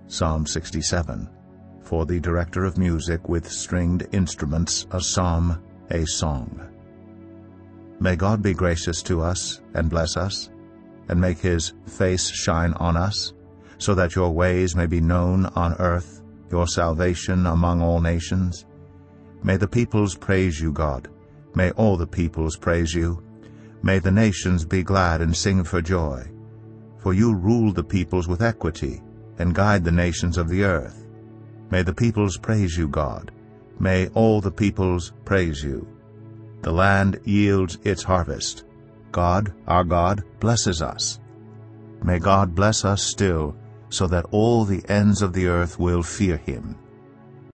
Psalm 67. For the director of music with stringed instruments, a psalm, a song. May God be gracious to us and bless us, and make his face shine on us, so that your ways may be known on earth, your salvation among all nations. May the peoples praise you, God. May all the peoples praise you. May the nations be glad and sing for joy. For you rule the peoples with equity, and guide the nations of the earth. May the peoples praise you, God. May all the peoples praise you. The land yields its harvest. God, our God, blesses us. May God bless us still, so that all the ends of the earth will fear him.